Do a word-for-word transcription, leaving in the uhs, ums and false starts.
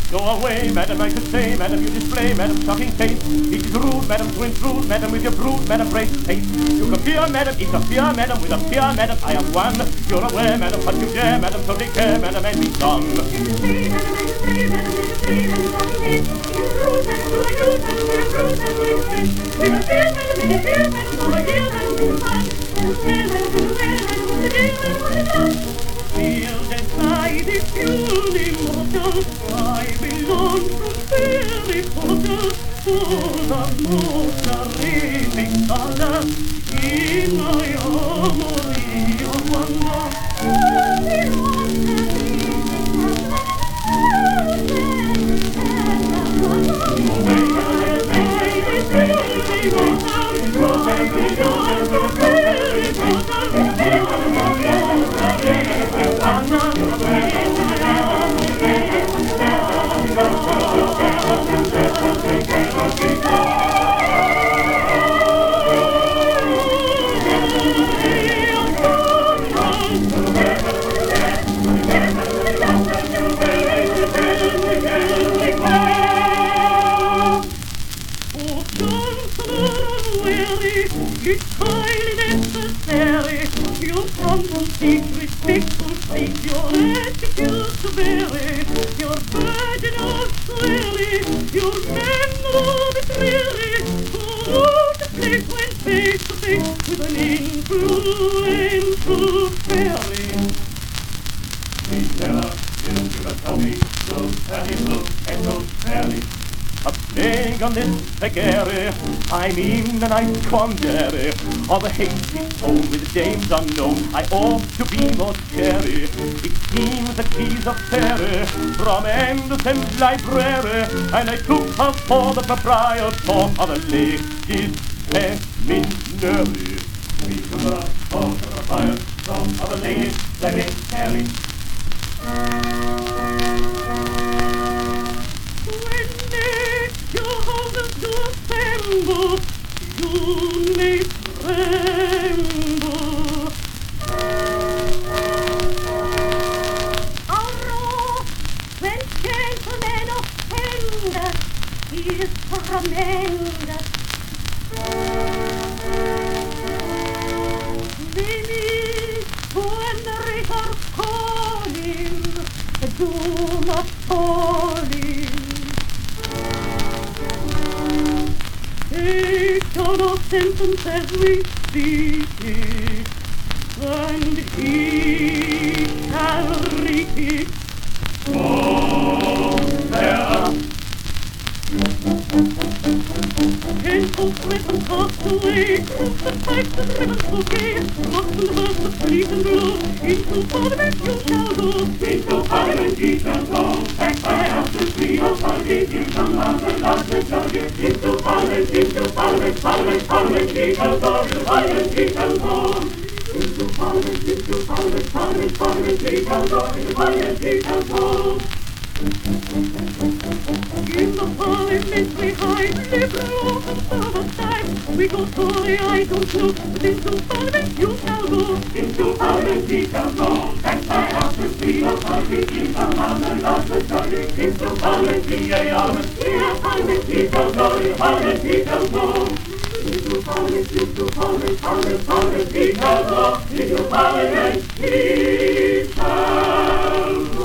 Go away, madam, I could say, madam, you display, madam, shocking taste. It is rude, madam, to intrude, madam, with your brood, madam, brace face. You compare, madam, it's a fear, madam, with a fear, madam, I am one. You're aware, madam, what you dare, madam, so take care, madam, and be done. Feel inside is purely mortal. I belong to fairy portal, full of most terrific color. In my armory of wonder, it's highly necessary. You come from secret, respectful state, your attitude to vary. Your virginal slary, your men will be dreary. Who the place when face to face with an influential fairy? Please tell us, you give us tell me, so terrible and so fairy. A plague on this vagary, I mean a nice quandary of a hasty tone with dames unknown. I ought to be more chary. It seems the keys of fairy from Anderson's library, and I took her for the proprietor of a lady's seminary. We took her for the proprietor of a lady's seminary. To assemble, you may tremble. Oh, when gentlemen offend us, he is tremendous. Maybe when the reader call him, do not call him. Take your sentence as we speak it, and he shall read it. Oh, there! Gentle present cast away, crucified the ribbons bouquet, lost in the verse of fleet and blow, into parliament you shall go, into parliament ye shall go, back by house to see of party, you shall not allow to judge it, into parliament, into parliament, parliament, parliament ye shall go, into parliament ye shall go. Into parliament, into parliament, parliament, parliament ye shall go, into parliament ye shall go. In the parliament we hide, liberal conservative time. We go Tory, I don't know, but into parliament you shall go. Into parliament ye shall go, and by house to see of party, ye shall not allow to study. Into parliament ye are, into parliament ye shall go, into parliament ye shall go. Into parliament, into parliament, parliament, parliament ye shall go, into parliament ye shall go.